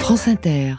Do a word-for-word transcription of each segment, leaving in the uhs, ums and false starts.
France Inter.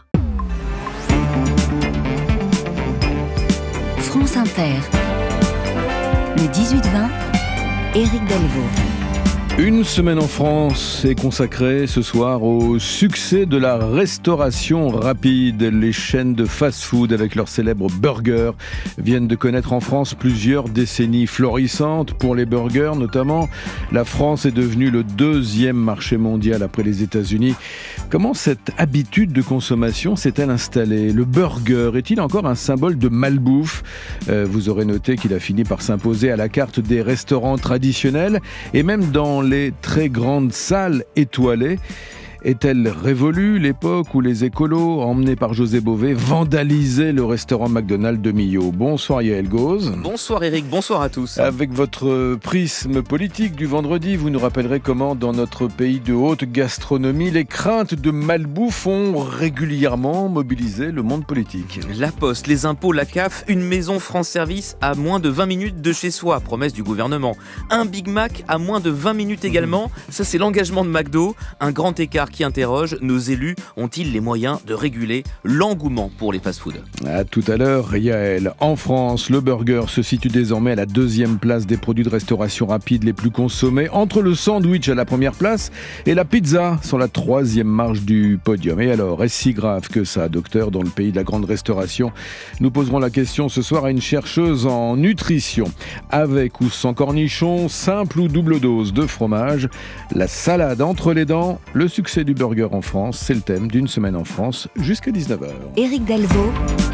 France Inter. Le dix-huit vingt, Éric Delvaux. Une semaine en France est consacrée ce soir au succès de la restauration rapide. Les chaînes de fast-food avec leurs célèbres burgers viennent de connaître en France plusieurs décennies florissantes. Pour les burgers notamment, la France est devenue le deuxième marché mondial après les États-Unis. Comment cette habitude de consommation s'est-elle installée ? Le burger est-il encore un symbole de malbouffe ? euh, Vous aurez noté qu'il a fini par s'imposer à la carte des restaurants traditionnels et même dans les très grandes salles étoilées. Est-elle révolue l'époque où les écolos, emmenés par José Bové, vandalisaient le restaurant McDonald's de Millau ? Bonsoir Yael Gauze. Bonsoir Eric, bonsoir à tous. Avec votre prisme politique du vendredi, vous nous rappellerez comment dans notre pays de haute gastronomie, les craintes de malbouffe ont régulièrement mobilisé le monde politique. La Poste, les impôts, la C A F, une maison France Service à moins de vingt minutes de chez soi, promesse du gouvernement. Un Big Mac à moins de vingt minutes également, ça c'est l'engagement de McDo, un grand écart qui interroge, nos élus ont-ils les moyens de réguler l'engouement pour les fast-foods ? À tout à l'heure, Yael. En France, le burger se situe désormais à la deuxième place des produits de restauration rapide les plus consommés, entre le sandwich à la première place et la pizza sur la troisième marche du podium. Et alors, est-ce si grave que ça, docteur, dans le pays de la grande restauration ? Nous poserons la question ce soir à une chercheuse en nutrition. Avec ou sans cornichons, simple ou double dose de fromage, la salade entre les dents, le succès du burger en France, c'est le thème d'une semaine en France jusqu'à dix-neuf heures. Éric Delvaux.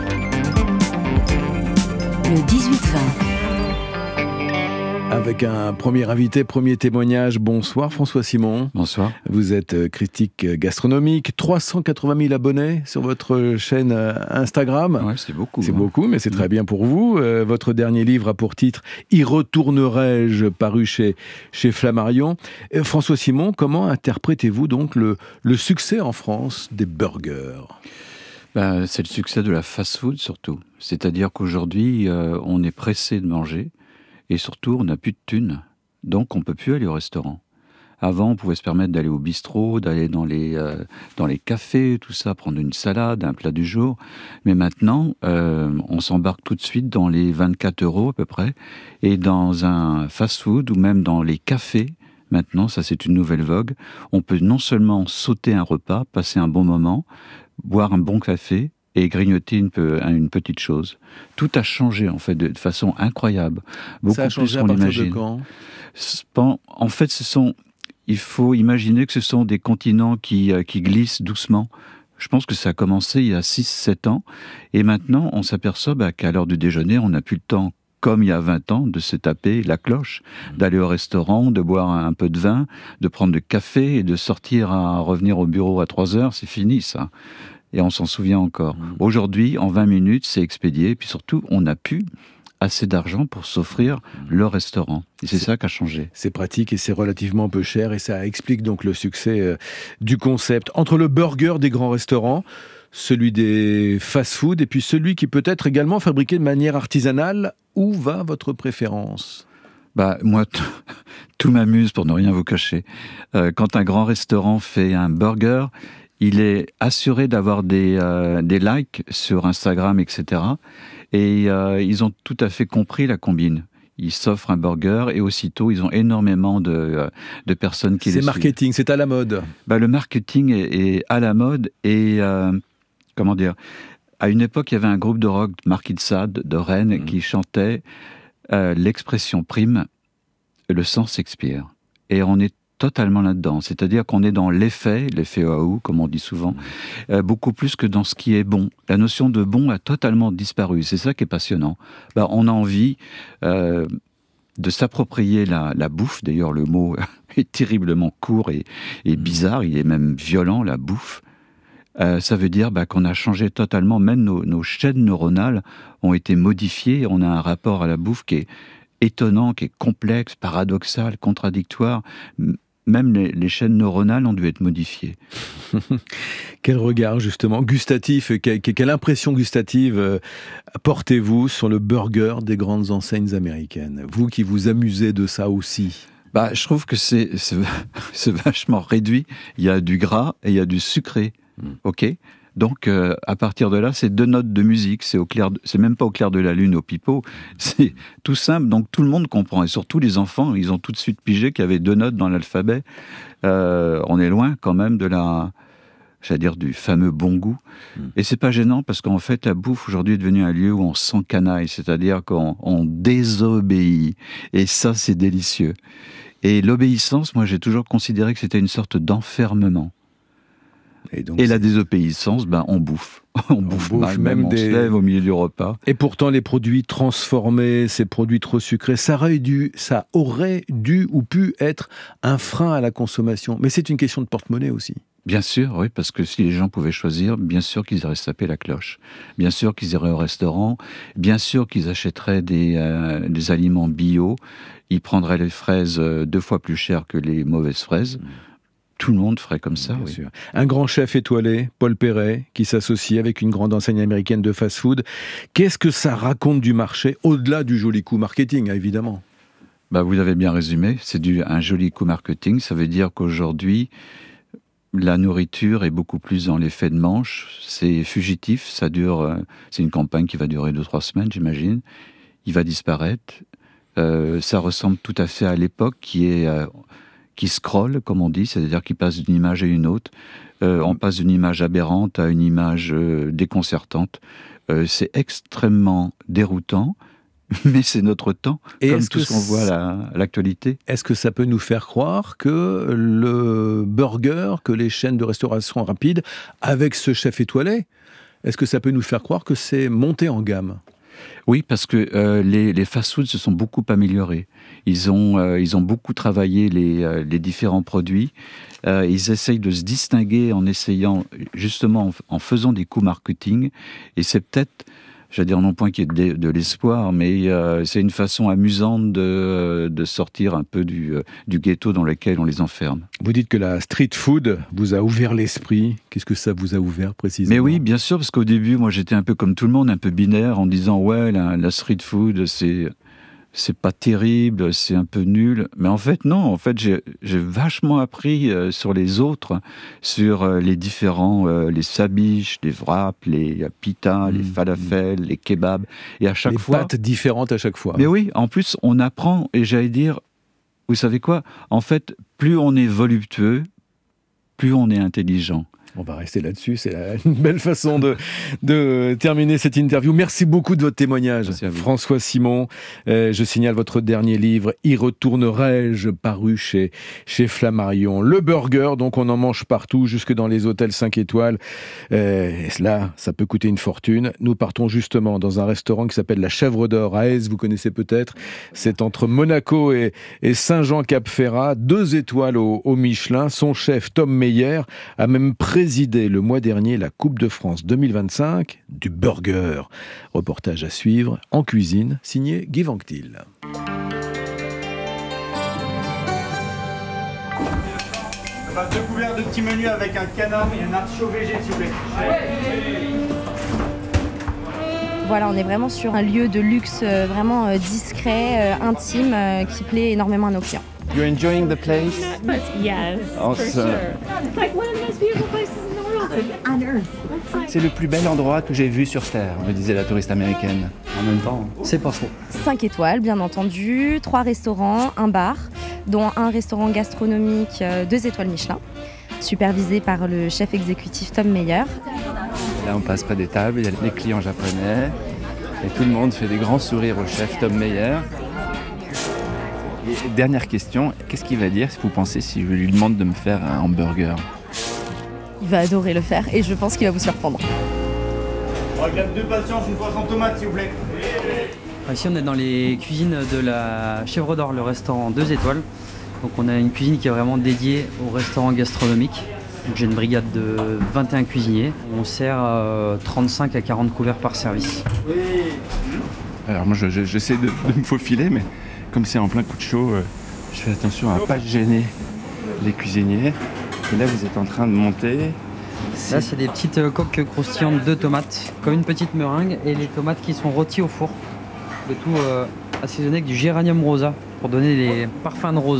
Le dix-huit vingt. Avec un premier invité, premier témoignage. Bonsoir François Simon. Bonsoir. Vous êtes critique gastronomique, trois cent quatre-vingt mille abonnés sur votre chaîne Instagram. Ouais, c'est beaucoup. C'est hein. beaucoup, mais c'est très bien pour vous. Euh, votre dernier livre a pour titre « Y retournerai-je » paru chez, chez Flammarion. Euh, François Simon, comment interprétez-vous donc le, le succès en France des burgers ? Ben, c'est le succès de la fast-food surtout. C'est-à-dire qu'aujourd'hui, euh, on est pressé de manger. Et surtout, on n'a plus de thunes, donc on ne peut plus aller au restaurant. Avant, on pouvait se permettre d'aller au bistrot, d'aller dans les, euh, dans les cafés, tout ça, prendre une salade, un plat du jour. Mais maintenant, euh, on s'embarque tout de suite dans les vingt-quatre euros à peu près. Et dans un fast-food ou même dans les cafés, maintenant, ça c'est une nouvelle vogue, on peut non seulement sauter un repas, passer un bon moment, boire un bon café, et grignoter une, peu, une petite chose. Tout a changé, en fait, de, de façon incroyable. Beaucoup Ça a changé plus qu'on à partir imagine. de quand ? En fait, ce sont, il faut imaginer que ce sont des continents qui, qui glissent doucement. Je pense que ça a commencé il y a six sept ans. Et maintenant, on s'aperçoit bah, qu'à l'heure du déjeuner, on n'a plus le temps, comme il y a vingt ans, de se taper la cloche, d'aller au restaurant, de boire un peu de vin, de prendre du café et de sortir à revenir au bureau à trois heures. C'est fini, ça. Et on s'en souvient encore. Mmh. Aujourd'hui, en vingt minutes, c'est expédié. Et puis surtout, on n'a plus assez d'argent pour s'offrir mmh. le restaurant. Et c'est, c'est ça qui a changé. C'est pratique et c'est relativement peu cher. Et ça explique donc le succès euh, du concept. Entre le burger des grands restaurants, celui des fast-food et puis celui qui peut être également fabriqué de manière artisanale, où va votre préférence ? Bah, moi, t- tout m'amuse pour ne rien vous cacher. Euh, quand un grand restaurant fait un burger, il est assuré d'avoir des, euh, des likes sur Instagram, et cetera. Et euh, ils ont tout à fait compris la combine. Ils s'offrent un burger et aussitôt, ils ont énormément de, euh, de personnes qui c'est les marketing, suivent. C'est à la mode. Bah, le marketing est, est à la mode et, euh, comment dire, à une époque, il y avait un groupe de rock, Marquis de Sade, de Rennes, mmh. qui chantait euh, l'expression prime, le sang s'expire. Et on est totalement là-dedans, c'est-à-dire qu'on est dans l'effet, l'effet waouh, comme on dit souvent, euh, beaucoup plus que dans ce qui est bon. La notion de bon a totalement disparu, c'est ça qui est passionnant. Ben, on a envie euh, de s'approprier la, la bouffe, d'ailleurs le mot est terriblement court et, et bizarre, il est même violent, la bouffe. Euh, ça veut dire bah, qu'on a changé totalement, même nos, nos chaînes neuronales ont été modifiées, on a un rapport à la bouffe qui est étonnant, qui est complexe, paradoxal, contradictoire. Même les, les chaînes neuronales ont dû être modifiées. Quel regard, justement, gustatif, quelle, quelle impression gustative euh, portez-vous sur le burger des grandes enseignes américaines ? Vous qui vous amusez de ça aussi. Bah, je trouve que c'est, c'est, c'est vachement réduit. Il y a du gras et il y a du sucré. Mmh. Ok. Donc, euh, à partir de là, c'est deux notes de musique. C'est, au clair de, c'est même pas au clair de la lune, au pipeau. C'est tout simple. Donc, tout le monde comprend. Et surtout, les enfants, ils ont tout de suite pigé qu'il y avait deux notes dans l'alphabet. Euh, on est loin, quand même, de la... j'allais dire, du fameux bon goût. Mmh. Et c'est pas gênant, parce qu'en fait, la bouffe, aujourd'hui, est devenue un lieu où on s'encanaille. C'est-à-dire qu'on on désobéit. Et ça, c'est délicieux. Et l'obéissance, moi, j'ai toujours considéré que c'était une sorte d'enfermement. Et, donc, et la désobéissance, ben, on bouffe. On, on bouffe, bouffe mal, même, même des... on se lève au milieu du repas. Et pourtant, les produits transformés, ces produits trop sucrés, ça aurait dû, ça aurait dû ou pu être un frein à la consommation. Mais c'est une question de porte-monnaie aussi. Bien sûr, oui, parce que si les gens pouvaient choisir, bien sûr qu'ils iraient se taper la cloche. Bien sûr qu'ils iraient au restaurant. Bien sûr qu'ils achèteraient des, euh, des aliments bio. Ils prendraient les fraises deux fois plus chères que les mauvaises fraises. Mmh. Tout le monde ferait comme ça, Bien oui. sûr. Un grand chef étoilé, Paul Perret, qui s'associe avec une grande enseigne américaine de fast-food. Qu'est-ce que ça raconte du marché, au-delà du joli coup marketing, évidemment ? Bah, vous l'avez bien résumé, c'est du, un joli coup marketing. Ça veut dire qu'aujourd'hui, la nourriture est beaucoup plus dans l'effet de manche. C'est fugitif, ça dure... C'est une campagne qui va durer deux, trois semaines, j'imagine. Il va disparaître. Euh, ça ressemble tout à fait à l'époque qui est... Euh, qui scrolle, comme on dit, c'est-à-dire qui passe d'une image à une autre. Euh, on passe d'une image aberrante à une image euh, déconcertante. Euh, c'est extrêmement déroutant, mais c'est notre temps, et comme tout ce qu'on voit à, la, à l'actualité. Est-ce que ça peut nous faire croire que le burger, que les chaînes de restauration rapide, avec ce chef étoilé, est-ce que ça peut nous faire croire que c'est monté en gamme ? Oui, parce que euh, les, les fast-foods se sont beaucoup améliorés. Ils ont, euh, ils ont beaucoup travaillé les, euh, les différents produits. Euh, ils essayent de se distinguer en essayant, justement, en, en faisant des coups marketing. Et c'est peut-être, j'allais dire non point qu'il y ait de, de l'espoir, mais euh, c'est une façon amusante de, de sortir un peu du, du ghetto dans lequel on les enferme. Vous dites que la street food vous a ouvert l'esprit. Qu'est-ce que ça vous a ouvert précisément ? Mais oui, bien sûr, parce qu'au début, moi, j'étais un peu comme tout le monde, un peu binaire, en disant « ouais, la, la street food, c'est... » c'est pas terrible, c'est un peu nul. Mais en fait, non. En fait, j'ai, j'ai vachement appris euh, sur les autres, sur euh, les différents, euh, les sabiches, les wraps, les euh, pitas, mmh. les falafels, les kebabs. Et à chaque les fois... Les pâtes différentes à chaque fois. Mais oui, en plus, on apprend. Et j'allais dire, vous savez quoi ? En fait, plus on est voluptueux, plus on est intelligent. On va rester là-dessus, c'est une belle façon de, de terminer cette interview. Merci beaucoup de votre témoignage, François Simon. Euh, je signale votre dernier livre, « Y retournerai-je », paru chez, chez Flammarion. Le burger, donc on en mange partout, jusque dans les hôtels cinq étoiles. Euh, et cela, ça peut coûter une fortune. Nous partons justement dans un restaurant qui s'appelle La Chèvre d'Or à Aise, vous connaissez peut-être. C'est entre Monaco et, et Saint-Jean-Cap-Ferrat, deux étoiles au, au Michelin. Son chef, Tom Meyer, a même présidé présidé le mois dernier la Coupe de France deux mille vingt-cinq du burger. Reportage à suivre en cuisine, signé Guy Vanctil. Deux couverts de petits menus avec un canard et un artichaut végé, s'il vous plaît. Voilà, on est vraiment sur un lieu de luxe euh, vraiment euh, discret, euh, intime, euh, qui plaît énormément à nos clients. You're enjoying the place? Yes, awesome. For sure. It's like one of the most beautiful places in the world, on earth. C'est le plus bel endroit que j'ai vu sur Terre, me disait la touriste américaine. En même temps, c'est pas faux. Cinq étoiles, bien entendu, trois restaurants, un bar, dont un restaurant gastronomique, deux étoiles Michelin, supervisé par le chef exécutif Tom Meyer. Là, on passe près des tables, il y a les clients japonais, et tout le monde fait des grands sourires au chef Tom Meyer. Et dernière question, qu'est-ce qu'il va dire si vous pensez si je lui demande de me faire un hamburger ? Il va adorer le faire et je pense qu'il va vous surprendre. On regarde deux patients, une poisson tomate s'il vous plaît. Ici on est dans les cuisines de la Chèvre d'Or, le restaurant deux étoiles. Donc on a une cuisine qui est vraiment dédiée au restaurant gastronomique. Donc, j'ai une brigade de vingt et un cuisiniers. On sert euh, trente-cinq à quarante couverts par service. Oui. Alors moi je, je, j'essaie de, de me faufiler, mais comme c'est en plein coup de chaud, euh, je fais attention à ne pas gêner les cuisiniers. Et là, vous êtes en train de monter. C'est... Là, c'est des petites euh, coques croustillantes de tomates, comme une petite meringue, et les tomates qui sont rôties au four. Le tout euh, assaisonné avec du géranium rosa, pour donner les parfums de rose.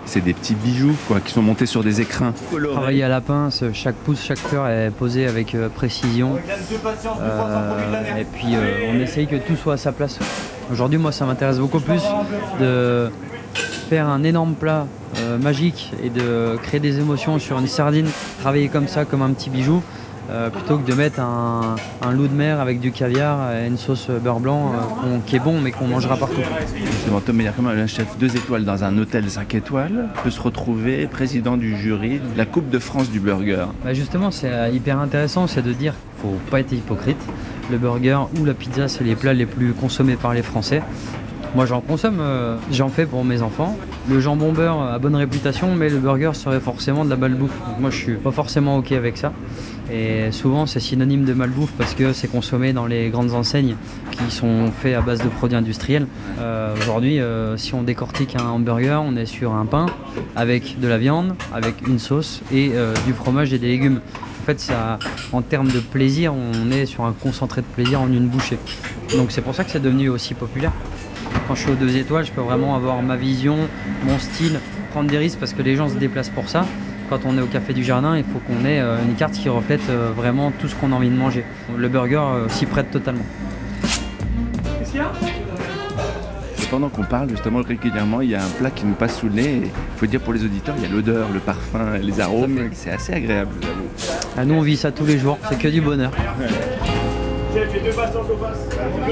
c'est des petits bijoux quoi, qui sont montés sur des écrins. Travailler à la pince, chaque pouce, chaque fleur est posée avec euh, précision. Euh, et puis euh, on essaye que tout soit à sa place. Aujourd'hui, moi, ça m'intéresse beaucoup plus de faire un énorme plat euh, magique et de créer des émotions sur une sardine, travailler comme ça, comme un petit bijou, euh, plutôt que de mettre un, un loup de mer avec du caviar et une sauce beurre blanc euh, qui est bon mais qu'on mangera partout. Justement, Tom Meyer, comment un chef deux étoiles dans un hôtel cinq étoiles peut se retrouver président du jury de la Coupe de France du burger? Bah justement, c'est euh, hyper intéressant, c'est de dire qu'il ne faut pas être hypocrite. Le burger ou la pizza, c'est les plats les plus consommés par les Français. Moi, j'en consomme, euh, j'en fais pour mes enfants. Le jambon beurre a bonne réputation, mais le burger serait forcément de la malbouffe. Donc moi, je suis pas forcément OK avec ça. Et souvent, c'est synonyme de malbouffe parce que c'est consommé dans les grandes enseignes qui sont faits à base de produits industriels. Euh, aujourd'hui, euh, si on décortique un hamburger, on est sur un pain avec de la viande, avec une sauce et euh, du fromage et des légumes. En fait, ça, en termes de plaisir, on est sur un concentré de plaisir en une bouchée. Donc c'est pour ça que c'est devenu aussi populaire. Quand je suis aux deux étoiles, je peux vraiment avoir ma vision, mon style, prendre des risques parce que les gens se déplacent pour ça. Quand on est au Café du Jardin, il faut qu'on ait une carte qui reflète vraiment tout ce qu'on a envie de manger. Le burger s'y prête totalement. Qu'est-ce qu'il y a? Pendant qu'on parle, justement, régulièrement, il y a un plat qui nous passe sous le nez. Il faut dire pour les auditeurs, il y a l'odeur, le parfum, les arômes. C'est assez agréable, j'avoue. Ah, nous, on vit ça tous les jours. C'est que du bonheur. Ouais. J'ai deux passes au face.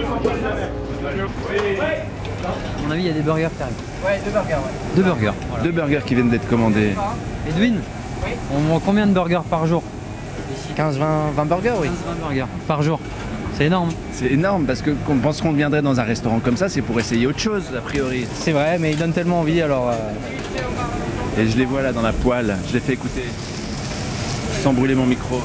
À mon avis, il y a des burgers qui arrivent. Ouais, deux burgers, ouais. Deux burgers. Voilà. Deux burgers qui viennent d'être commandés. Edwin, oui. On vend combien de burgers par jour? quinze vingt burgers, oui. quinze vingt burgers par jour. C'est énorme. C'est énorme parce que qu'on pense qu'on viendrait dans un restaurant comme ça, c'est pour essayer autre chose, a priori. C'est vrai, mais ils donnent tellement envie, alors... Euh... Et je les vois là dans la poêle, je les fais écouter. Sans brûler mon micro.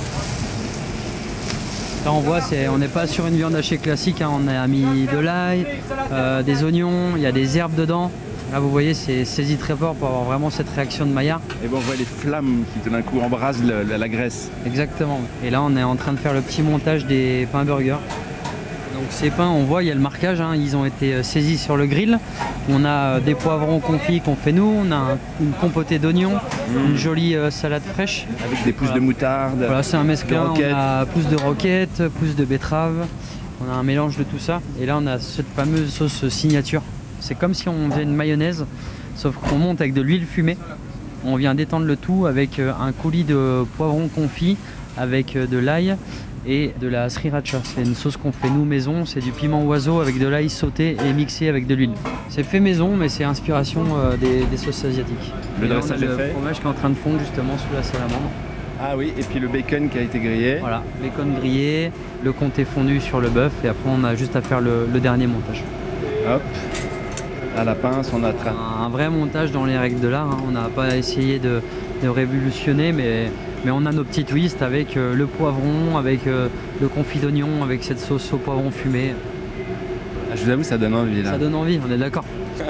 Là on voit, c'est, on n'est pas sur une viande hachée classique, hein. On a mis de l'ail, euh, des oignons, il y a des herbes dedans. Là vous voyez, c'est saisi très fort pour avoir vraiment cette réaction de Maillard. Et bon, on voit les flammes qui tout d'un coup embrasent le, la, la graisse. Exactement. Et là on est en train de faire le petit montage des pains burgers. Donc ces pains, on voit, il y a le marquage, hein, ils ont été saisis sur le grill. On a des poivrons confits qu'on fait nous, on a un, une compotée d'oignons, mmh. une jolie euh, salade fraîche. Avec des pousses voilà. de moutarde. Voilà, c'est un mesclin, on a pousses de roquette, pousses de betterave, on a un mélange de tout ça. Et là on a cette fameuse sauce signature. C'est comme si on faisait une mayonnaise, sauf qu'on monte avec de l'huile fumée. On vient détendre le tout avec un coulis de poivrons confits, avec de l'ail et de la sriracha. C'est une sauce qu'on fait nous maison, c'est du piment oiseau avec de l'ail sauté et mixé avec de l'huile. C'est fait maison, mais c'est inspiration euh, des, des sauces asiatiques. Le dressage est le fait. Le fromage qui est en train de fondre justement sous la salamandre. Ah oui, et puis le bacon qui a été grillé. Voilà, bacon grillé, le comté fondu sur le bœuf et après on a juste à faire le, le dernier montage. Hop, à la pince, on a tra- un, un vrai montage dans les règles de l'art. Hein. On n'a pas essayé de, de révolutionner, mais Mais on a nos petits twists avec euh, le poivron, avec euh, le confit d'oignon, avec cette sauce au poivron fumé. Ah, je vous avoue, ça donne envie là. Ça donne envie, on est d'accord.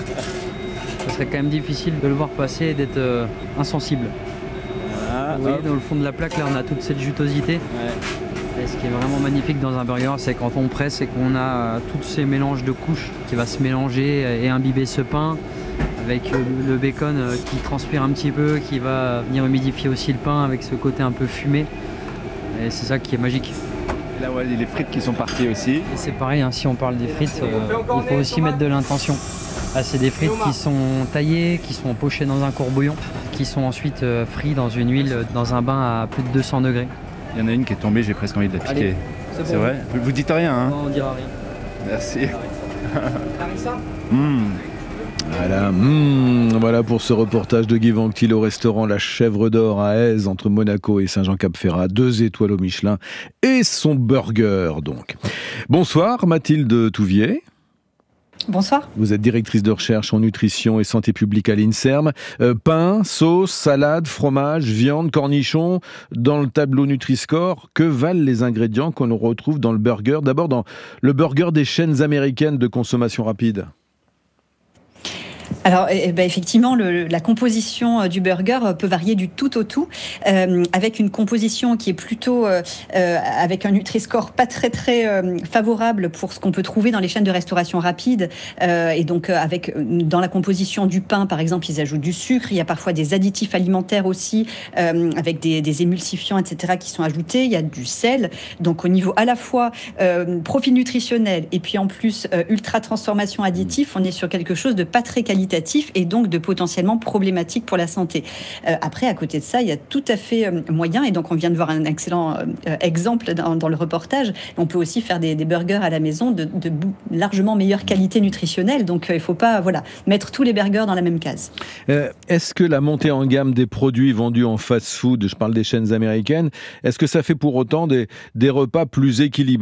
Ce serait quand même difficile de le voir passer et d'être euh, insensible. Voilà, Vous voyez, dans le fond de la plaque, là, on a toute cette jutosité. Ouais. Et ce qui est vraiment magnifique dans un burger, c'est quand on presse et qu'on a euh, tous ces mélanges de couches qui va se mélanger et imbiber ce pain. Avec le bacon qui transpire un petit peu, qui va venir humidifier aussi le pain avec ce côté un peu fumé. Et c'est ça qui est magique. Et là, ouais, les frites qui sont parties aussi. Et c'est pareil, hein, si on parle des frites, euh, il faut aussi mettre de l'intention. Ah, c'est des frites qui sont taillées, qui sont pochées dans un courbouillon, qui sont ensuite euh, frites dans une huile, dans un bain à plus de deux cents degrés. Il y en a une qui est tombée, j'ai presque envie de la piquer. Allez, c'est, c'est bon. vrai? Vous dites rien, hein? Non, on dira rien. Merci. Mmh. Voilà, mmh, voilà pour ce reportage de Guy Vanctil au restaurant La Chèvre d'Or à Aise, entre Monaco et Saint-Jean-Cap-Ferrat, deux étoiles au Michelin, et son burger donc. Bonsoir Mathilde Touvier. Bonsoir. Vous êtes directrice de recherche en nutrition et santé publique à l'INSERM. Euh, pain, sauce, salade, fromage, viande, cornichons. Dans le tableau Nutri-Score, que valent les ingrédients qu'on retrouve dans le burger? D'abord dans le burger des chaînes américaines de consommation rapide. Alors, eh ben, effectivement, le, la composition du burger peut varier du tout au tout, euh, avec une composition qui est plutôt euh, euh, avec un Nutri-Score pas très très euh, favorable pour ce qu'on peut trouver dans les chaînes de restauration rapide. Euh, et donc, euh, avec dans la composition du pain, par exemple, ils ajoutent du sucre. Il y a parfois des additifs alimentaires aussi, euh, avec des, des émulsifiants, et cetera, qui sont ajoutés. Il y a du sel. Donc, au niveau à la fois euh, profil nutritionnel et puis en plus euh, ultra transformation additif, on est sur quelque chose de pas très qualitatif et donc de potentiellement problématique pour la santé. Euh, après, à côté de ça, il y a tout à fait euh, moyen, et donc on vient de voir un excellent euh, exemple dans, dans le reportage, on peut aussi faire des, des burgers à la maison de, de largement meilleure qualité nutritionnelle, donc euh, il ne faut pas voilà, mettre tous les burgers dans la même case. Euh, est-ce que la montée en gamme des produits vendus en fast-food, je parle des chaînes américaines, est-ce que ça fait pour autant des, des repas plus équilibrés ?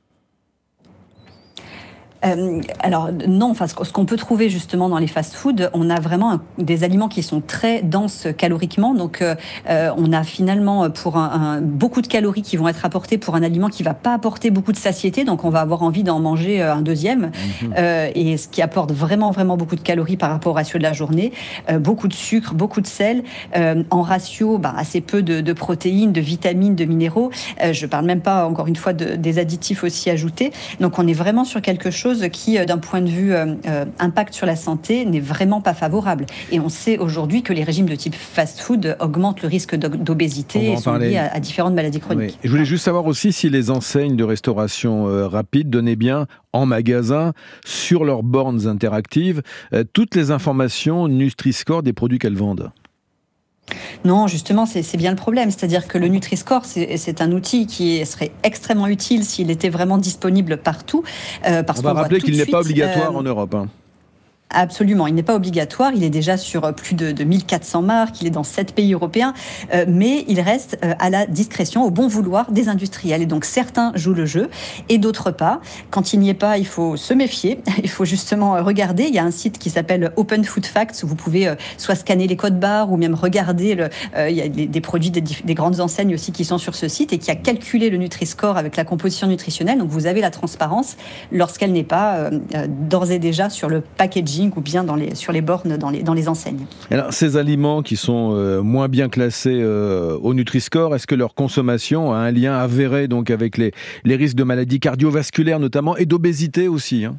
Euh, alors non, enfin, ce qu'on peut trouver justement dans les fast-foods, on a vraiment un, des aliments qui sont très denses caloriquement. Donc euh, on a finalement pour un, un, beaucoup de calories qui vont être apportées pour un aliment qui va pas apporter beaucoup de satiété. Donc on va avoir envie d'en manger un deuxième. Mmh. Euh, et ce qui apporte vraiment vraiment beaucoup de calories par rapport au ratio de la journée. Euh, beaucoup de sucre, beaucoup de sel. Euh, en ratio, bah, assez peu de, de protéines, de vitamines, de minéraux. Euh, je parle même pas encore une fois de, des additifs aussi ajoutés. Donc on est vraiment sur quelque chose qui, d'un point de vue euh, impact sur la santé, n'est vraiment pas favorable. Et on sait aujourd'hui que les régimes de type fast-food augmentent le risque d'obésité et sont liés à, à différentes maladies chroniques. Oui. Je voulais juste savoir aussi si les enseignes de restauration euh, rapide donnaient bien en magasin, sur leurs bornes interactives, euh, toutes les informations Nutri-Score des produits qu'elles vendent. Non, justement, c'est, c'est bien le problème. C'est-à-dire que le Nutri-Score, c'est, c'est un outil qui serait extrêmement utile s'il était vraiment disponible partout. Euh, parce On va qu'on rappeler voit qu'il n'est suite, pas obligatoire euh, en Europe. Hein. Absolument, il n'est pas obligatoire, il est déjà sur plus de, de mille quatre cents marques, il est dans sept pays européens, euh, mais il reste euh, à la discrétion, au bon vouloir des industriels. Et donc certains jouent le jeu et d'autres pas. Quand il n'y est pas, il faut se méfier, il faut justement regarder. Il y a un site qui s'appelle Open Food Facts où vous pouvez euh, soit scanner les codes barres ou même regarder, le, euh, il y a des, des produits des, des grandes enseignes aussi qui sont sur ce site et qui a calculé le Nutri-Score avec la composition nutritionnelle. Donc vous avez la transparence lorsqu'elle n'est pas euh, euh, d'ores et déjà sur le packaging ou bien dans les, sur les bornes dans les, dans les enseignes. Alors, ces aliments qui sont euh, moins bien classés euh, au Nutri-Score, est-ce que leur consommation a un lien avéré donc, avec les, les risques de maladies cardiovasculaires notamment et d'obésité aussi, hein ?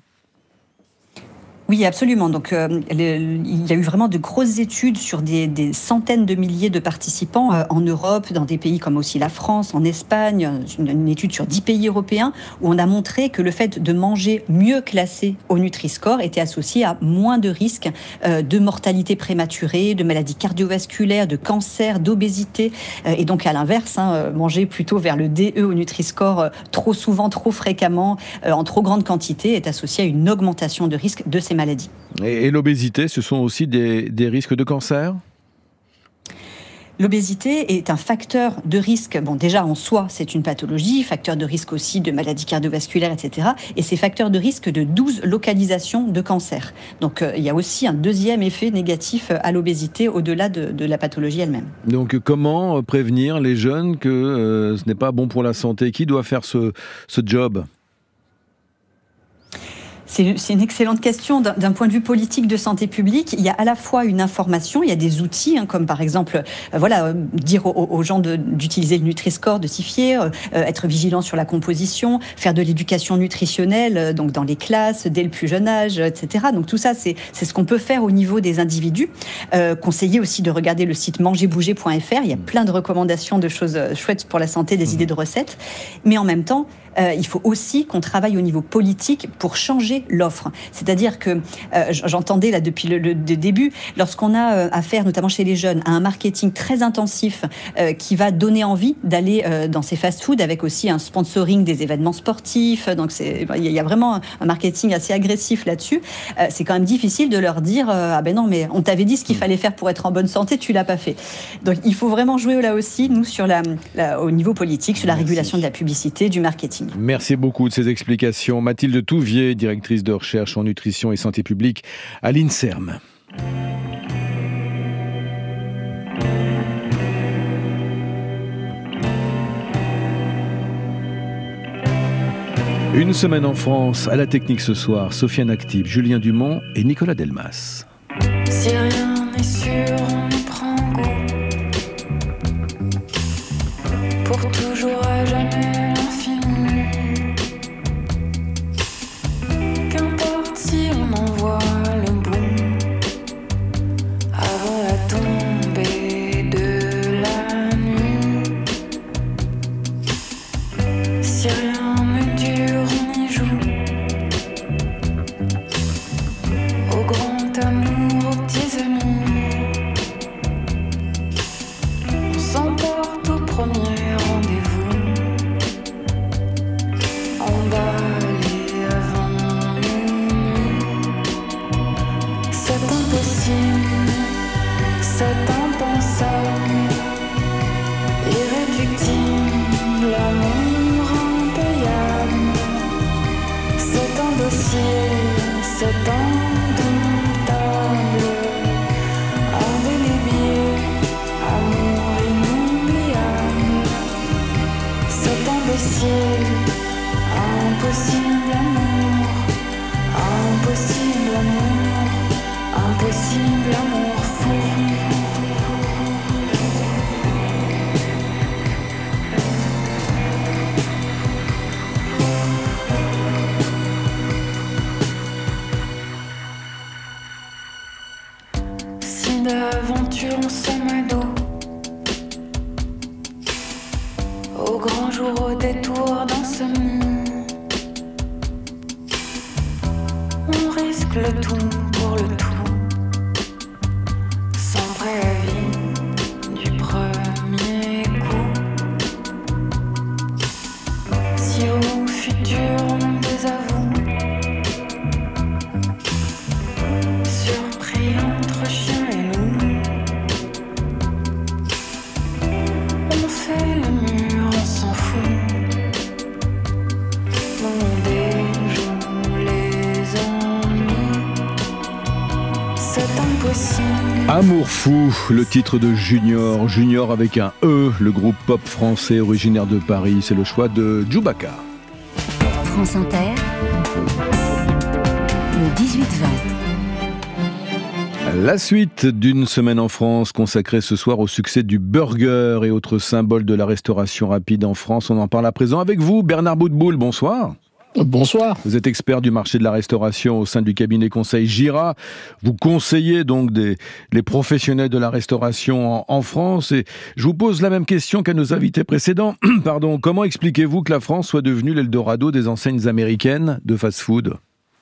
Oui, absolument. Donc, euh, le, il y a eu vraiment de grosses études sur des, des centaines de milliers de participants euh, en Europe, dans des pays comme aussi la France, en Espagne, une, une étude sur dix pays européens, où on a montré que le fait de manger mieux classé au Nutri-Score était associé à moins de risques euh, de mortalité prématurée, de maladies cardiovasculaires, de cancer, d'obésité. Euh, et donc, à l'inverse, hein, manger plutôt vers le D E au Nutri-Score euh, trop souvent, trop fréquemment, euh, en trop grande quantité, est associé à une augmentation de risque de ces maladies. Et, et l'obésité, ce sont aussi des, des risques de cancer ? L'obésité est un facteur de risque, bon déjà en soi c'est une pathologie, facteur de risque aussi de maladies cardiovasculaires, et cetera. Et c'est facteur de risque de douze localisations de cancer. Donc euh, il y a aussi un deuxième effet négatif à l'obésité au-delà de, de la pathologie elle-même. Donc comment prévenir les jeunes que euh, ce n'est pas bon pour la santé ? Qui doit faire ce, ce job ? C'est, c'est une excellente question. D'un, d'un point de vue politique de santé publique, il y a à la fois une information, il y a des outils, hein, comme par exemple, euh, voilà, euh, dire aux, aux gens de, d'utiliser le Nutri-Score, de s'y fier, euh, être vigilant sur la composition, faire de l'éducation nutritionnelle, euh, donc dans les classes, dès le plus jeune âge, et cetera. Donc tout ça, c'est, c'est ce qu'on peut faire au niveau des individus. Euh, conseiller aussi de regarder le site manger bouger point f r. Il y a plein de recommandations de choses chouettes pour la santé, des mmh. idées de recettes. Mais en même temps, Euh, il faut aussi qu'on travaille au niveau politique pour changer l'offre. C'est-à-dire que, euh, j'entendais là depuis le, le, le début, lorsqu'on a euh, affaire, notamment chez les jeunes, à un marketing très intensif euh, qui va donner envie d'aller euh, dans ces fast-foods avec aussi un sponsoring des événements sportifs. Donc c'est, il y a vraiment un marketing assez agressif là-dessus. Euh, c'est quand même difficile de leur dire euh, ah ben non mais on t'avait dit ce qu'il fallait faire pour être en bonne santé, tu l'as pas fait. Donc il faut vraiment jouer là aussi nous sur la, la au niveau politique, sur la Merci. Régulation de la publicité, du marketing. Merci beaucoup de ces explications. Mathilde Touvier, directrice de recherche en nutrition et santé publique à l'INSERM. Une semaine en France, à la technique ce soir, Sofiane Actib, Julien Dumont et Nicolas Delmas. Si rien ne dure, on y joue. Au grand amour, aux petits amis, on s'emporte au premier rendez-vous. Emballé avant minuit, c'est impossible, c'est impensable, irréductible, l'amour impayable. C'est indocile, c'est indomptable, indélébile, amour inoubliable. C'est imbécile, impossible amour, impossible amour, impossible amour fou. Si d'aventure on sommes ados, au grand jour, au détour d'insomnie, on risque le tout pour le tout, sans préavis du premier coup. Si au futur on désavoue, surpris entre chien et loup, on fait le mur, on s'en fout. On déjoue les ennuis, c'est impossible. Amour fou, le titre de Junior, Junior avec un E, le groupe pop français originaire de Paris, c'est le choix de Djoubaka. France Inter, le dix-huit vingt. La suite d'une semaine en France consacrée ce soir au succès du burger et autres symboles de la restauration rapide en France. On en parle à présent avec vous, Bernard Boutboul, bonsoir. Bonsoir. Vous êtes expert du marché de la restauration au sein du cabinet conseil Gira. Vous conseillez donc des, les professionnels de la restauration en, en France. Et je vous pose la même question qu'à nos invités précédents. Pardon. Comment expliquez-vous que la France soit devenue l'Eldorado des enseignes américaines de fast-food ?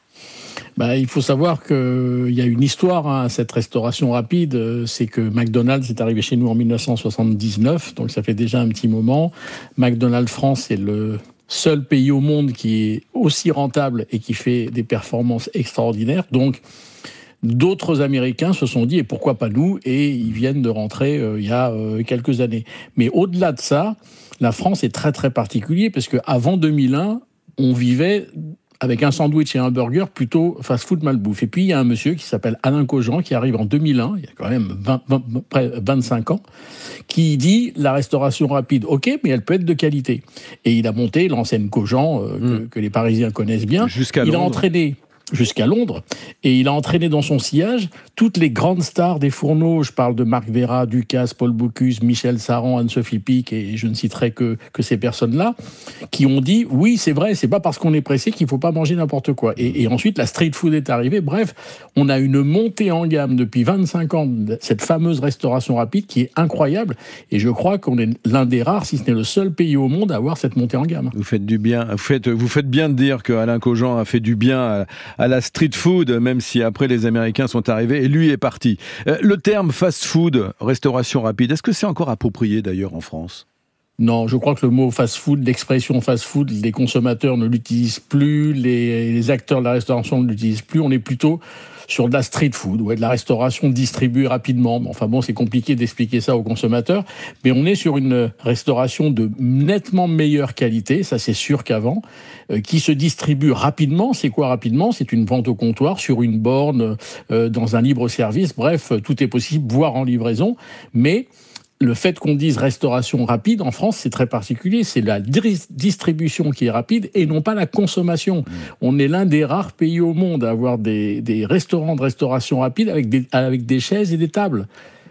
Bah, il faut savoir qu'il y a une histoire à hein, cette restauration rapide. C'est que McDonald's est arrivé chez nous en dix-neuf cent soixante-dix-neuf, donc ça fait déjà un petit moment. McDonald's France est le seul pays au monde qui est aussi rentable et qui fait des performances extraordinaires. Donc, d'autres Américains se sont dit, et pourquoi pas nous ? Et ils viennent de rentrer euh, il y a euh, quelques années. Mais au-delà de ça, la France est très très particulière parce qu'avant deux mille un, on vivait avec un sandwich et un burger plutôt fast-food malbouffe. Et puis, il y a un monsieur qui s'appelle Alain Cogent, qui arrive en deux mille un, il y a quand même vingt, vingt, près vingt-cinq ans, qui dit la restauration rapide, ok, mais elle peut être de qualité. Et il a monté l'enseigne Cogent, euh, mmh. que, que les Parisiens connaissent bien. Jusqu'à il Londres. a entraîné jusqu'à Londres, et il a entraîné dans son sillage toutes les grandes stars des fourneaux. Je parle de Marc Vera, Ducasse, Paul Bocuse, Michel Saran, Anne-Sophie Pic, et je ne citerai que, que ces personnes-là, qui ont dit, oui, c'est vrai, c'est pas parce qu'on est pressé qu'il faut pas manger n'importe quoi. Et, et ensuite, la street food est arrivée. Bref, on a une montée en gamme depuis vingt-cinq ans de cette fameuse restauration rapide qui est incroyable, et je crois qu'on est l'un des rares, si ce n'est le seul pays au monde à avoir cette montée en gamme. Vous faites du bien, vous faites, vous faites bien de dire que Alain Cogent a fait du bien à, à la street food, même si après les Américains sont arrivés et lui est parti. Euh, le terme fast-food, restauration rapide, est-ce que c'est encore approprié d'ailleurs en France ? Non, je crois que le mot fast-food, l'expression fast-food, les consommateurs ne l'utilisent plus, les, les acteurs de la restauration ne l'utilisent plus. On est plutôt sur de la street food, ouais, de la restauration distribuée rapidement. Enfin bon, c'est compliqué d'expliquer ça aux consommateurs, mais on est sur une restauration de nettement meilleure qualité, ça c'est sûr qu'avant, euh, qui se distribue rapidement. C'est quoi rapidement ? C'est une vente au comptoir, sur une borne, euh, dans un libre-service. Bref, tout est possible, voire en livraison, mais le fait qu'on dise restauration rapide, en France, c'est très particulier. C'est la dri- distribution qui est rapide et non pas la consommation. Mmh. On est l'un des rares pays au monde à avoir des, des restaurants de restauration rapide avec des, avec des chaises et des tables.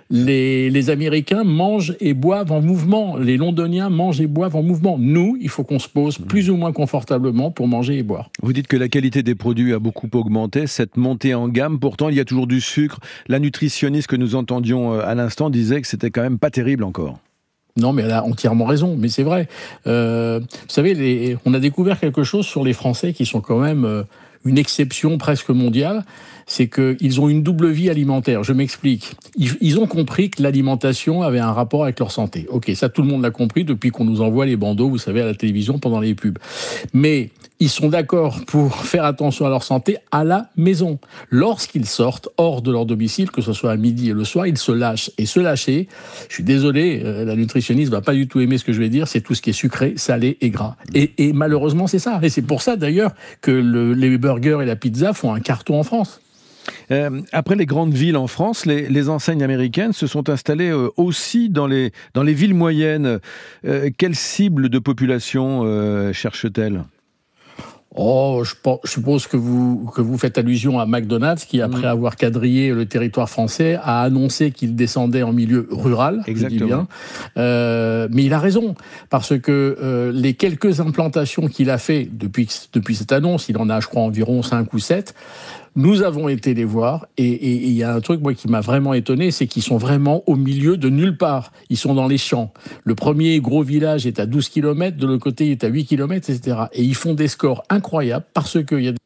Les, les Américains mangent et boivent en mouvement. Les Londoniens mangent et boivent en mouvement. Nous, il faut qu'on se pose plus ou moins confortablement pour manger et boire. Vous dites que la qualité des produits a beaucoup augmenté, cette montée en gamme. Pourtant, il y a toujours du sucre. La nutritionniste que nous entendions à l'instant disait que c'était quand même pas terrible encore. Non, mais elle a entièrement raison, mais c'est vrai. Euh, vous savez, les, on a découvert quelque chose sur les Français qui sont quand même euh, une exception presque mondiale, c'est qu'ils ont une double vie alimentaire. Je m'explique. Ils, ils ont compris que l'alimentation avait un rapport avec leur santé. Ok, ça tout le monde l'a compris depuis qu'on nous envoie les bandeaux, vous savez, à la télévision pendant les pubs. Mais ils sont d'accord pour faire attention à leur santé à la maison. Lorsqu'ils sortent hors de leur domicile, que ce soit à midi et le soir, ils se lâchent. Et se lâcher, je suis désolé, euh, la nutritionniste va pas du tout aimer ce que je vais dire, c'est tout ce qui est sucré, salé et gras. Et, et malheureusement, c'est ça. Et c'est pour ça d'ailleurs que le, les burgers et la pizza font un carton en France. Euh, après les grandes villes en France, les, les enseignes américaines se sont installées euh, aussi dans les, dans les villes moyennes. Euh, quelle cible de population euh, cherche-t-elle ? Oh, je, pense, je suppose que vous, que vous faites allusion à McDonald's qui, après mmh. avoir quadrillé le territoire français, a annoncé qu'il descendait en milieu rural. Exactement. Je dis bien. Euh, mais il a raison, parce que euh, les quelques implantations qu'il a fait depuis, depuis cette annonce, il en a, je crois, environ cinq ou sept, nous avons été les voir, et il y a un truc moi qui m'a vraiment étonné, c'est qu'ils sont vraiment au milieu de nulle part. Ils sont dans les champs. Le premier gros village est à douze kilomètres, de l'autre côté il est à huit kilomètres, et cetera. Et ils font des scores incroyables parce qu'il y a des...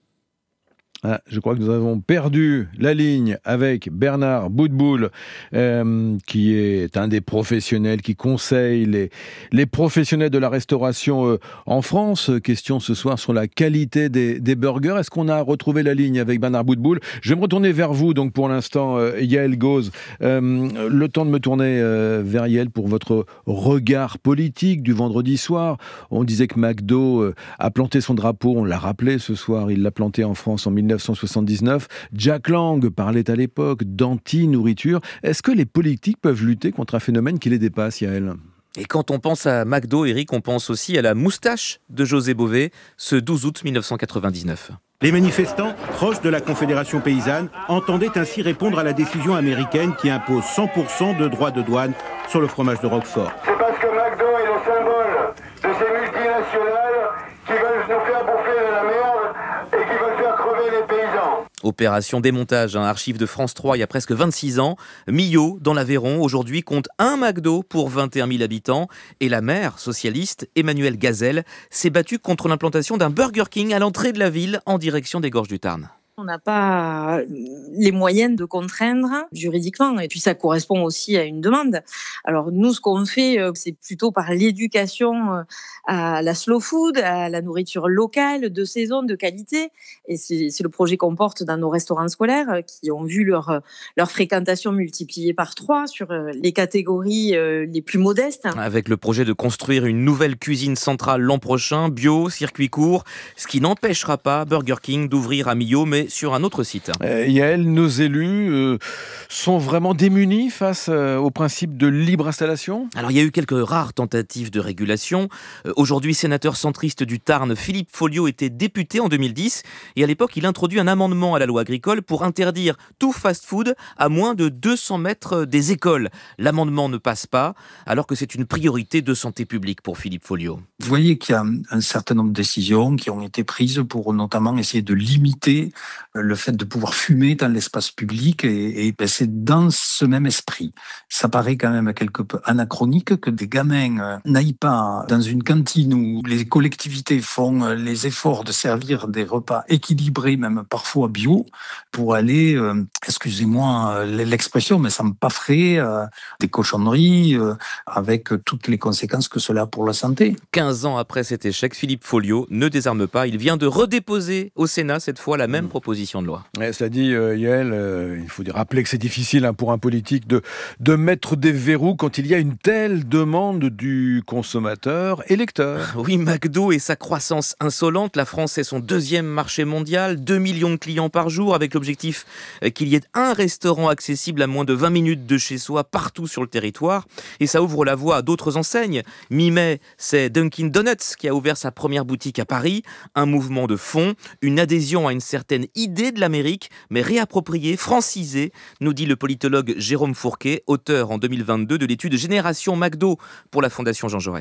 Ah, je crois que nous avons perdu la ligne avec Bernard Boutboul, euh, qui est un des professionnels qui conseille les, les professionnels de la restauration euh, en France. Question ce soir sur la qualité des, des burgers. Est-ce qu'on a retrouvé la ligne avec Bernard Boutboul ? Je vais me retourner vers vous, donc pour l'instant, euh, Yael Gauze. Euh, le temps de me tourner euh, vers Yael pour votre regard politique du vendredi soir. On disait que McDo euh, a planté son drapeau, on l'a rappelé ce soir, il l'a planté en France en mille neuf cent soixante-dix-neuf. Jack Lang parlait à l'époque d'anti-nourriture. Est-ce que les politiques peuvent lutter contre un phénomène qui les dépasse, Yael ? Et quand on pense à McDo, Eric, on pense aussi à la moustache de José Bové, ce douze août mille neuf cent quatre-vingt-dix-neuf. Les manifestants, proches de la Confédération paysanne, entendaient ainsi répondre à la décision américaine qui impose cent pour cent de droits de douane sur le fromage de Roquefort. C'est parce que McDo est le symbole de ces multinationales qui veulent nous faire bouffer de la merde et qui veulent faire crever les paysans. Opération démontage, un archive de France trois il y a presque vingt-six ans. Millau, dans l'Aveyron, aujourd'hui compte un McDo pour vingt et un mille habitants. Et la maire socialiste, Emmanuelle Gazelle, s'est battue contre l'implantation d'un Burger King à l'entrée de la ville en direction des Gorges du Tarn. On n'a pas les moyens de contraindre juridiquement et puis ça correspond aussi à une demande. Alors nous, ce qu'on fait, c'est plutôt par l'éducation à la slow food, à la nourriture locale, de saison, de qualité. Et c'est, c'est le projet qu'on porte dans nos restaurants scolaires qui ont vu leur, leur fréquentation multipliée par trois sur les catégories les plus modestes. Avec le projet de construire une nouvelle cuisine centrale l'an prochain, bio, circuit court, ce qui n'empêchera pas Burger King d'ouvrir à Millau, mais sur un autre site. Euh, Yael, nos élus euh, sont vraiment démunis face euh, au principe de libre installation ? Alors il y a eu quelques rares tentatives de régulation. Euh, aujourd'hui, sénateur centriste du Tarn, Philippe Folliot était député en deux mille dix et à l'époque, il introduit un amendement à la loi agricole pour interdire tout fast-food à moins de deux cents mètres des écoles. L'amendement ne passe pas, alors que c'est une priorité de santé publique pour Philippe Folliot. Vous voyez qu'il y a un certain nombre de décisions qui ont été prises pour notamment essayer de limiter le fait de pouvoir fumer dans l'espace public et, et ben c'est dans ce même esprit. Ça paraît quand même quelque peu anachronique que des gamins n'aillent pas dans une cantine où les collectivités font les efforts de servir des repas équilibrés, même parfois bio, pour aller, euh, excusez-moi l'expression, mais ça me pafferait euh, des cochonneries euh, avec toutes les conséquences que cela a pour la santé. quinze ans après cet échec, Philippe Folliot ne désarme pas. Il vient de redéposer au Sénat cette fois la même proposition de loi. Ouais, cela dit, euh, Yael, euh, il faut rappeler que c'est difficile hein, pour un politique de, de mettre des verrous quand il y a une telle demande du consommateur électeur. Oui, McDo et sa croissance insolente. La France est son deuxième marché mondial, deux millions de clients par jour, avec l'objectif qu'il y ait un restaurant accessible à moins de vingt minutes de chez soi partout sur le territoire. Et ça ouvre la voie à d'autres enseignes. Mi-mai, c'est Dunkin' Donuts qui a ouvert sa première boutique à Paris. Un mouvement de fond, une adhésion à une certaine idée de l'Amérique, mais réappropriée, francisée, nous dit le politologue Jérôme Fourquet, auteur en deux mille vingt-deux de l'étude Génération McDo pour la Fondation Jean Jaurès.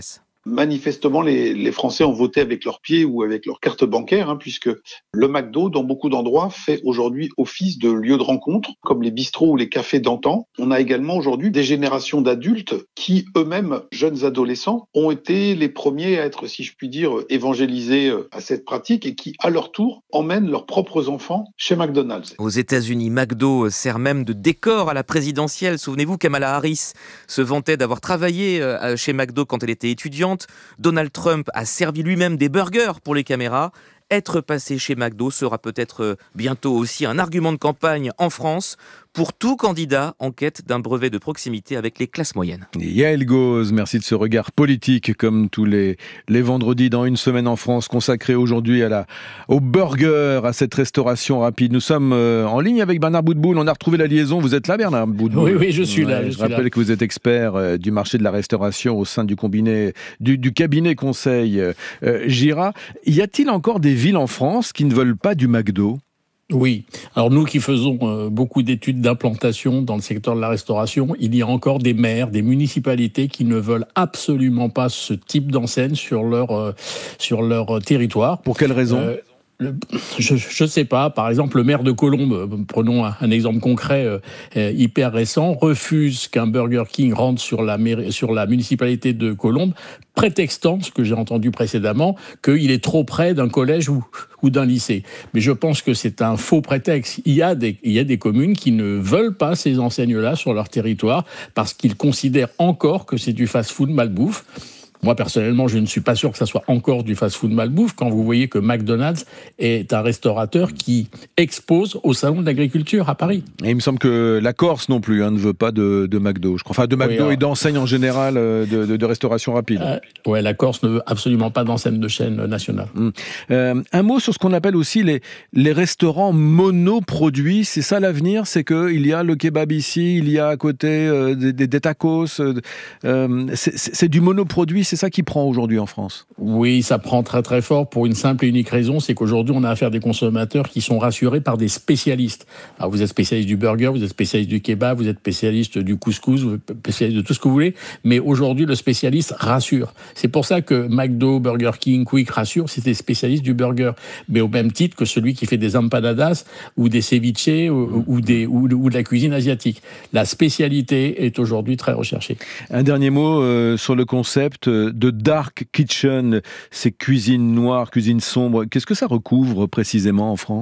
Manifestement, les, les Français ont voté avec leurs pieds ou avec leur carte bancaire, hein, puisque le McDo, dans beaucoup d'endroits, fait aujourd'hui office de lieu de rencontre, comme les bistrots ou les cafés d'antan. On a également aujourd'hui des générations d'adultes qui, eux-mêmes, jeunes adolescents, ont été les premiers à être, si je puis dire, évangélisés à cette pratique et qui, à leur tour, emmènent leurs propres enfants chez McDonald's. Aux États-Unis, McDo sert même de décor à la présidentielle. Souvenez-vous, Kamala Harris se vantait d'avoir travaillé chez McDo quand elle était étudiante. Donald Trump a servi lui-même des burgers pour les caméras. Être passé chez McDo sera peut-être bientôt aussi un argument de campagne en France pour tout candidat en quête d'un brevet de proximité avec les classes moyennes. Yael Gauze, merci de ce regard politique comme tous les, les vendredis dans Une semaine en France, consacré aujourd'hui à la, au burger, à cette restauration rapide. Nous sommes euh, en ligne avec Bernard Boutboul, on a retrouvé la liaison. Vous êtes là, Bernard Boutboul? Oui, oui, je suis là. Ouais, je je suis rappelle là. que vous êtes expert euh, du marché de la restauration au sein du, combiné, du, du cabinet conseil euh, euh, Gira. Y a-t-il encore des villes en France qui ne veulent pas du McDo ? Oui. Alors nous qui faisons euh, beaucoup d'études d'implantation dans le secteur de la restauration, il y a encore des maires, des municipalités qui ne veulent absolument pas ce type d'enseigne sur leur, euh, sur leur territoire. Pour quelle raison ? euh, Je ne sais pas. Par exemple, le maire de Colombes, prenons un, un exemple concret euh, euh, hyper récent, refuse qu'un Burger King rentre sur la, mairie, sur la municipalité de Colombes, prétextant, ce que j'ai entendu précédemment, qu'il est trop près d'un collège ou, ou d'un lycée. Mais je pense que c'est un faux prétexte. Il y a des, il y a des communes qui ne veulent pas ces enseignes-là sur leur territoire parce qu'ils considèrent encore que c'est du fast-food malbouffe. Moi, personnellement, je ne suis pas sûr que ça soit encore du fast-food malbouffe quand vous voyez que McDonald's est un restaurateur qui expose au Salon de l'Agriculture à Paris. Et il me semble que la Corse non plus hein, ne veut pas de, de McDo, je crois. Enfin, de McDo oui, alors... et d'enseignes en général de, de, de restauration rapide. Euh, ouais, la Corse ne veut absolument pas d'enseigne de chaîne nationale. Mmh. Euh, un mot sur ce qu'on appelle aussi les, les restaurants monoproduits. C'est ça l'avenir, c'est qu'il y a le kebab ici, il y a à côté euh, des, des, des tacos. Euh, c'est, c'est du monoproduit. C'est ça qui prend aujourd'hui en France? Oui, ça prend très très fort pour une simple et unique raison, c'est qu'aujourd'hui on a affaire à des consommateurs qui sont rassurés par des spécialistes. Alors vous êtes spécialiste du burger, vous êtes spécialiste du kebab, vous êtes spécialiste du couscous, vous êtes spécialiste de tout ce que vous voulez, mais aujourd'hui le spécialiste rassure. C'est pour ça que McDo, Burger King, Quick rassure, c'est des spécialistes du burger, mais au même titre que celui qui fait des empanadas ou des ceviches ou, ou, des, ou, ou de la cuisine asiatique. La spécialité est aujourd'hui très recherchée. Un dernier mot euh, sur le concept de dark kitchen, ces cuisines noires, cuisines sombres. Qu'est-ce que ça recouvre précisément en France ?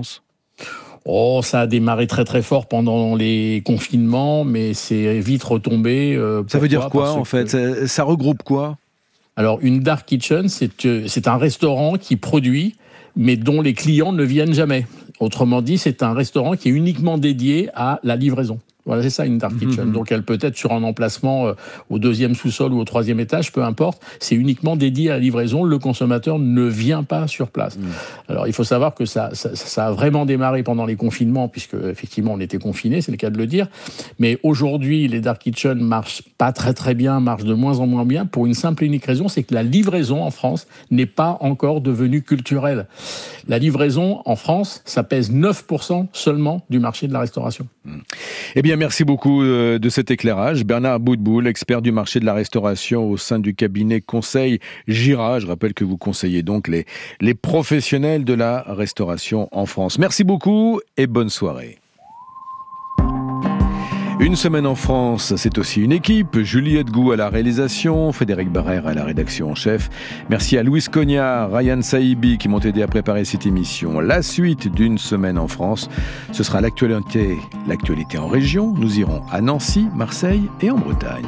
Oh, ça a démarré très très fort pendant les confinements, mais c'est vite retombé. Euh, ça veut dire quoi en fait ? ça, ça regroupe quoi ? Alors, une dark kitchen, c'est, c'est un restaurant qui produit, mais dont les clients ne viennent jamais. Autrement dit, c'est un restaurant qui est uniquement dédié à la livraison. Voilà, c'est ça une dark kitchen. Mmh. Donc elle peut être sur un emplacement euh, au deuxième sous-sol ou au troisième étage, peu importe. C'est uniquement dédié à la livraison. Le consommateur ne vient pas sur place. Mmh. Alors il faut savoir que ça, ça, ça a vraiment démarré pendant les confinements, puisque effectivement on était confinés, c'est le cas de le dire. Mais aujourd'hui, les dark kitchen marchent pas très très bien, marchent de moins en moins bien, pour une simple et unique raison, c'est que la livraison en France n'est pas encore devenue culturelle. La livraison en France, ça pèse neuf pour cent seulement du marché de la restauration. Mmh. Eh bien, merci beaucoup de cet éclairage. Bernard Boutboul, expert du marché de la restauration au sein du cabinet conseil Gira. Je rappelle que vous conseillez donc les, les professionnels de la restauration en France. Merci beaucoup et bonne soirée. Une semaine en France, c'est aussi une équipe. Juliette Gou à la réalisation, Frédéric Barrère à la rédaction en chef. Merci à Louis Cognard, Ryan Saïbi qui m'ont aidé à préparer cette émission. La suite d'une semaine en France, ce sera l'actualité, l'actualité en région. Nous irons à Nancy, Marseille et en Bretagne.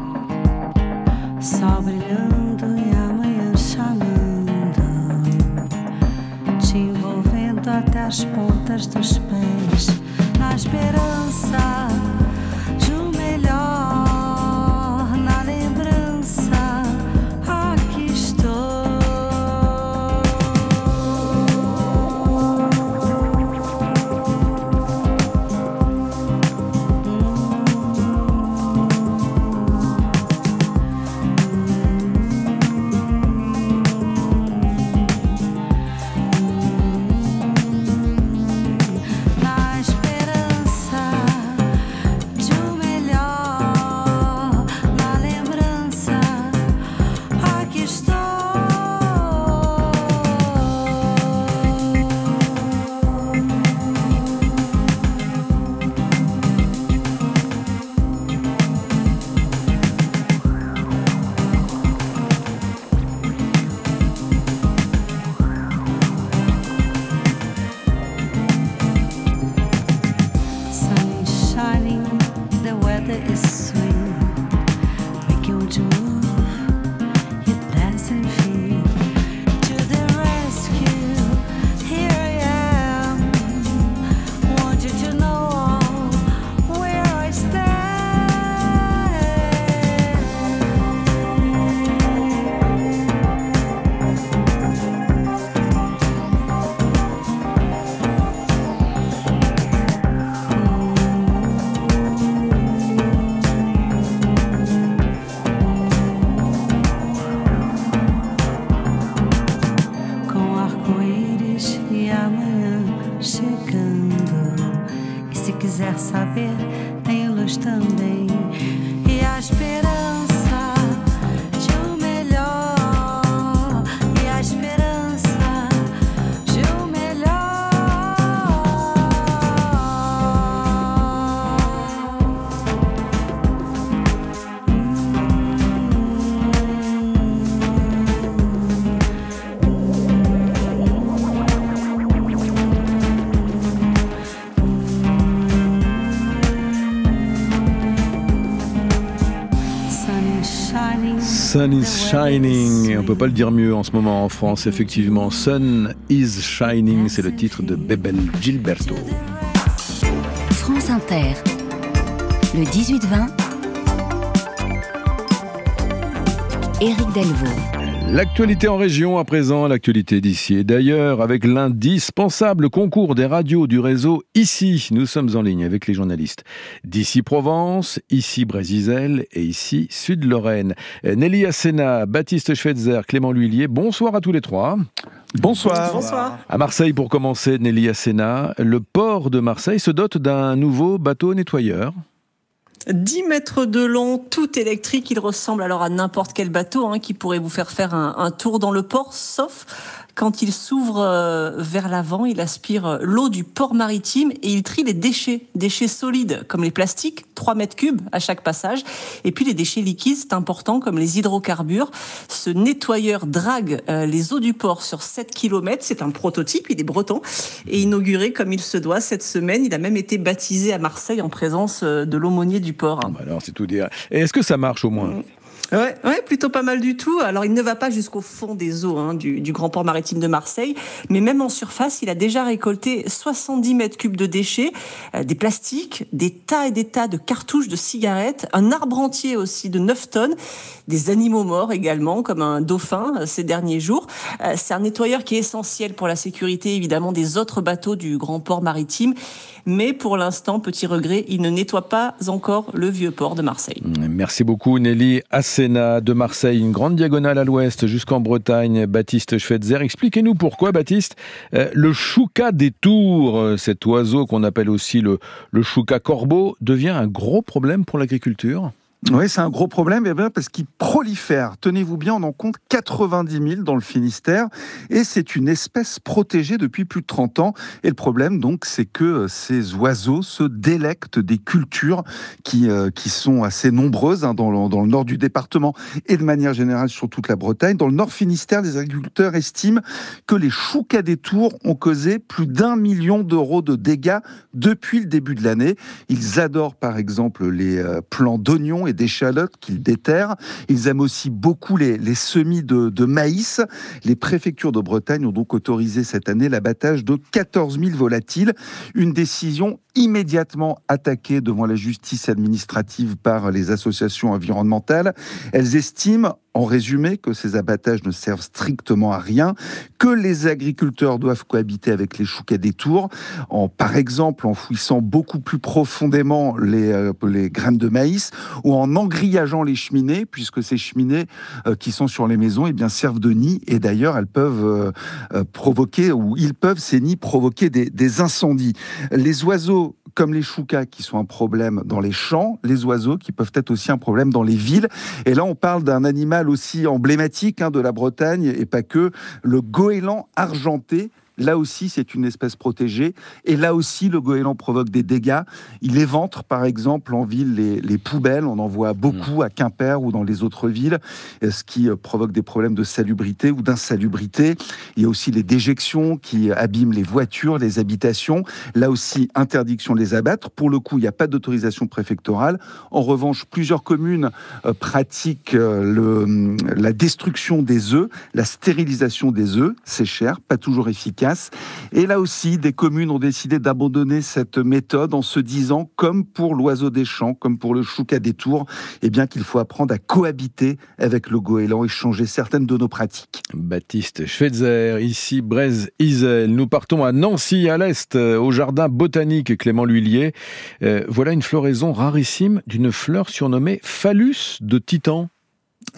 Sol brilhando e amanhã chamando, te envolvendo até as pontas dos pés, na esperança de um melhor, na lembrança, aqui estou. Na esperança quiser saber, tem luz também. E a esperança de um melhor. E a esperança de um melhor. Sun is shining, on peut pas le dire mieux en ce moment en France, effectivement. Sun is shining, c'est le titre de Bebel Gilberto. France Inter, le dix-huit vingt, Éric Delvaux. L'actualité en région à présent, l'actualité d'ici et d'ailleurs, avec l'indispensable concours des radios du réseau Ici. Nous sommes en ligne avec les journalistes d'Ici Provence, Ici Brésil et Ici Sud-Lorraine. Nelly Asséna, Baptiste Schweitzer, Clément L'Huillier, bonsoir à tous les trois. Bonsoir. Bonsoir. À Marseille pour commencer, Nelly Asséna, le port de Marseille se dote d'un nouveau bateau nettoyeur. dix mètres de long, tout électrique. Il ressemble alors à n'importe quel bateau hein, qui pourrait vous faire faire un, un tour dans le port, sauf quand il s'ouvre euh, vers l'avant, il aspire l'eau du port maritime et il trie les déchets, déchets solides comme les plastiques, trois mètres cubes à chaque passage, et puis les déchets liquides, c'est important, comme les hydrocarbures. Ce nettoyeur drague euh, les eaux du port sur sept kilomètres, c'est un prototype, il est breton, et inauguré comme il se doit cette semaine. Il a même été baptisé à Marseille en présence euh, de l'aumônier du port. Hein. Alors c'est tout dire. Et est-ce que ça marche au moins ? mmh. Ouais, ouais, plutôt pas mal du tout. Alors, il ne va pas jusqu'au fond des eaux hein, du, du grand port maritime de Marseille, mais même en surface, il a déjà récolté soixante-dix mètres cubes de déchets, euh, des plastiques, des tas et des tas de cartouches de cigarettes, un arbre entier aussi de neuf tonnes, des animaux morts également, comme un dauphin euh, ces derniers jours. Euh, c'est un nettoyeur qui est essentiel pour la sécurité, évidemment, des autres bateaux du grand port maritime. Mais pour l'instant, petit regret, il ne nettoie pas encore le vieux port de Marseille. Merci beaucoup Nelly Asséna de Marseille. Une grande diagonale à l'ouest jusqu'en Bretagne. Baptiste Schweitzer, expliquez-nous pourquoi, Baptiste, euh, le choucas des tours, cet oiseau qu'on appelle aussi le, le choucas corbeau, devient un gros problème pour l'agriculture ? Oui, c'est un gros problème eh bien, parce qu'il prolifère. Tenez-vous bien, on en compte quatre-vingt-dix mille dans le Finistère et c'est une espèce protégée depuis plus de trente ans. Et le problème, donc, c'est que ces oiseaux se délectent des cultures qui, euh, qui sont assez nombreuses hein, dans, le, dans le nord du département et de manière générale sur toute la Bretagne. Dans le nord Finistère, les agriculteurs estiment que les choucas des tours ont causé plus d'un million d'euros de dégâts depuis le début de l'année. Ils adorent, par exemple, les euh, plants d'oignons et d'échalotes qu'ils déterrent. Ils aiment aussi beaucoup les, les semis de, de maïs. Les préfectures de Bretagne ont donc autorisé cette année l'abattage de quatorze mille volatiles. Une décision immédiatement attaquée devant la justice administrative par les associations environnementales. Elles estiment, en résumé, que ces abattages ne servent strictement à rien, que les agriculteurs doivent cohabiter avec les choucas des tours, en, par exemple en fouissant beaucoup plus profondément les, euh, les graines de maïs ou en engrillageant les cheminées, puisque ces cheminées euh, qui sont sur les maisons eh bien, servent de nid et d'ailleurs elles peuvent euh, euh, provoquer, ou ils peuvent, ces nids, provoquer des, des incendies. Les oiseaux comme les choucas qui sont un problème dans les champs, les oiseaux qui peuvent être aussi un problème dans les villes. Et là, on parle d'un animal aussi emblématique hein, de la Bretagne, et pas que, le goéland argenté. Là aussi, c'est une espèce protégée. Et là aussi, le goéland provoque des dégâts. Il éventre, par exemple, en ville, les, les poubelles. On en voit beaucoup à Quimper ou dans les autres villes, ce qui provoque des problèmes de salubrité ou d'insalubrité. Il y a aussi les déjections qui abîment les voitures, les habitations. Là aussi, interdiction de les abattre. Pour le coup, il n'y a pas d'autorisation préfectorale. En revanche, plusieurs communes euh, pratiquent euh, le, la destruction des œufs, la stérilisation des œufs. C'est cher, pas toujours efficace. Et là aussi, des communes ont décidé d'abandonner cette méthode en se disant, comme pour l'oiseau des champs, comme pour le choucas des tours, eh bien qu'il faut apprendre à cohabiter avec le goéland et changer certaines de nos pratiques. Baptiste Schweitzer, ici Brésil-Isel. Nous partons à Nancy, à l'est, au jardin botanique Clément L'Huillier. Euh, voilà une floraison rarissime d'une fleur surnommée phallus de Titan.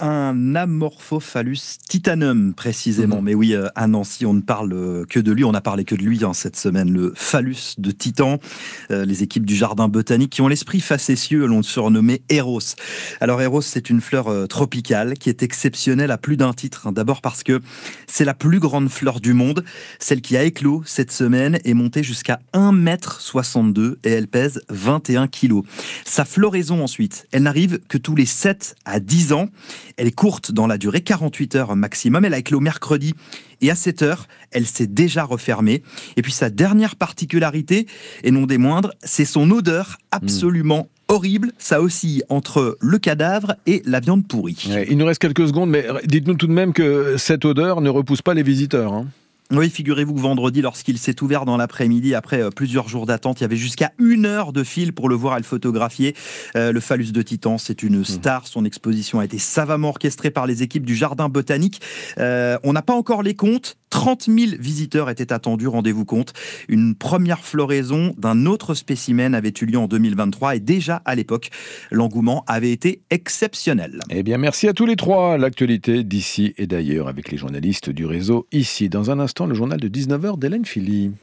Un Amorphophallus titanum, précisément. Mmh. Mais oui, à Nancy, on ne parle que de lui. On n'a parlé que de lui hein, cette semaine, le phallus de Titan. Euh, les équipes du Jardin botanique qui ont l'esprit facétieux l'ont surnommé Eros. Alors Eros, c'est une fleur euh, tropicale qui est exceptionnelle à plus d'un titre. Hein. D'abord parce que c'est la plus grande fleur du monde. Celle qui a éclos cette semaine est montée jusqu'à un mètre soixante-deux et elle pèse vingt et un kilos. Sa floraison ensuite, elle n'arrive que tous les sept à dix ans. Elle est courte dans la durée, quarante-huit heures maximum. Elle a éclos mercredi et à sept heures, elle s'est déjà refermée. Et puis sa dernière particularité, et non des moindres, c'est son odeur absolument mmh. horrible. Ça oscille entre le cadavre et la viande pourrie. Ouais, il nous reste quelques secondes, mais dites-nous tout de même que cette odeur ne repousse pas les visiteurs, hein. Oui, figurez-vous que vendredi, lorsqu'il s'est ouvert dans l'après-midi, après plusieurs jours d'attente, il y avait jusqu'à une heure de fil pour le voir et le photographier. Euh, le phallus de Titan, c'est une star. Son exposition a été savamment orchestrée par les équipes du Jardin botanique. Euh, on n'a pas encore les comptes. trente mille visiteurs étaient attendus, rendez-vous compte. Une première floraison d'un autre spécimen avait eu lieu en deux mille vingt-trois et déjà à l'époque, l'engouement avait été exceptionnel. Eh bien, merci à tous les trois. L'actualité d'ici et d'ailleurs avec les journalistes du réseau ici. Dans un instant, le journal de dix-neuf heures d'Hélène Philly.